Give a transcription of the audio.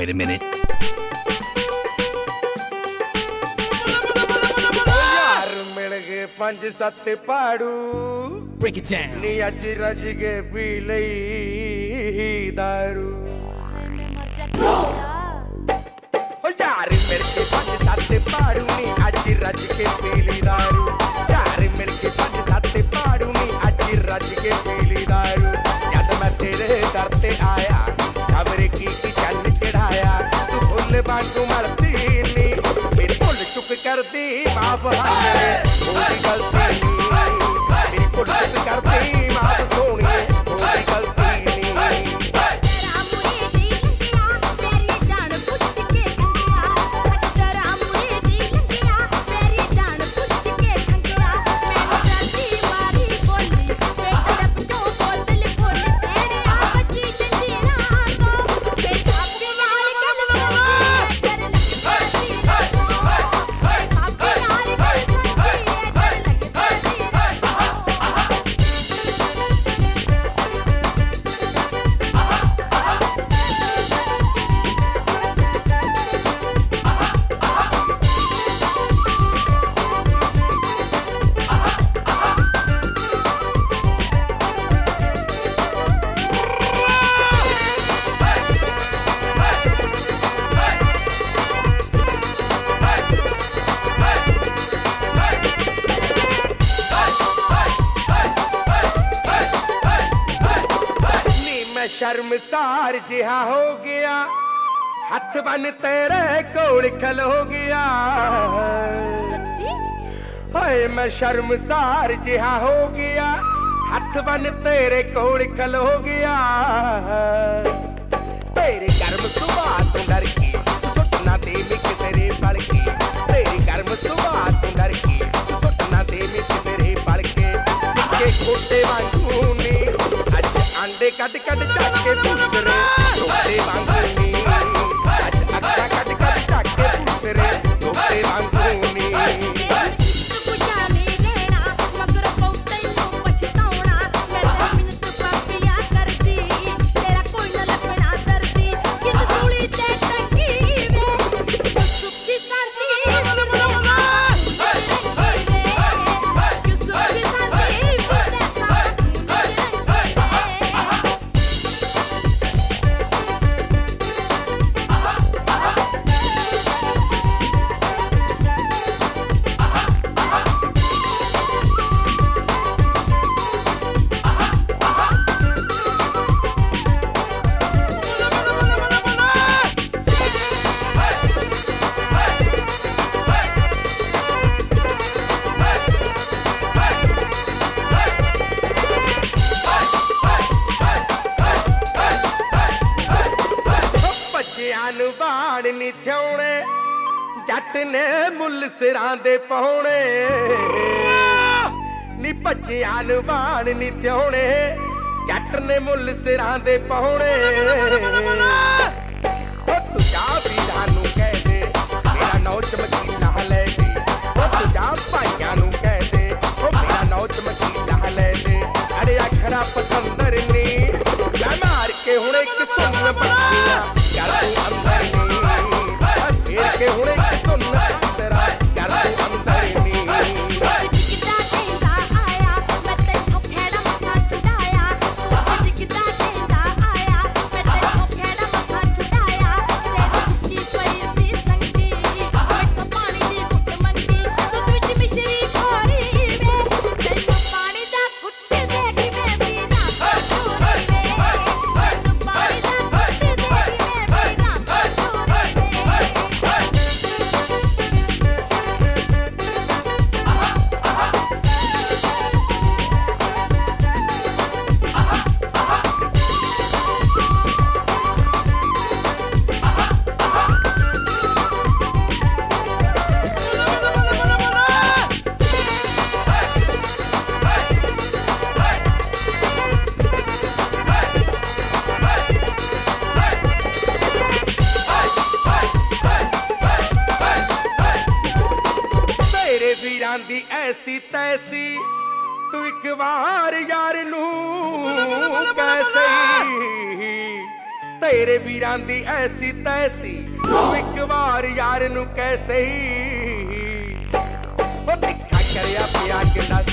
Wait a minute. पंज सत्त पाड़ू Break it down. नी अज रज के पी लई दारू यार मिल के पंज सत्त पाड़ू नी अज रज के पी लई दारू यार मिल के पंज सत्त पाड़ू नी अज रज के पी लई दारू जद मैं तेरे दर ते आया खबर की चल चढ़ाया तू फुल वांगू मरती नी मेरी भुल चुक कर दी माफ हाले होगी गलती मेरी भुल चुक कर दी माफ सोनी होगी गलती शर्मसार जिहा हो गया हथ बन तेरे कोल खलो गया हाय मैं शर्मसार जिहा हो गया हथ बन तेरे कोल खलो गया तेरे गर्म सुबह तू डर के सुटना दे मिक तेरे पल के तेरे गर्म सुबह तू डर के सुटना दे मिक तेरे पल के सिक्के खोटे वांगू नी अंडे कट कट चाके पूतरे तोते वांगूनी आज अक्का कट कट चाके पूतरे तोते वांगूनी बाण नी थ्योणे जट ने मुल सिरां दे पाउणे नी भज्जिया नू बाण नी थ्योणे जट ने मुल सिरां दे पाउणे तुझा वीरां नू कह दे मेरा नौ चमकीला ले दे तुझा भाइयां नू कह दे मेरा नौ चमकीला ले दे अरे अखरा पसंदर नी मैं मार के हुण एक सुन बच्चियां कर तू अंदर नी फिर के हुण एक सुन तेरा कर तू अंदर नी दी ऐसी तैसी तू एक बार यार नू कैसे तेरे वीरां दी ऐसी तैसी तू एक बार यार नू कैसे ही ओ तिखा करया पिया के दस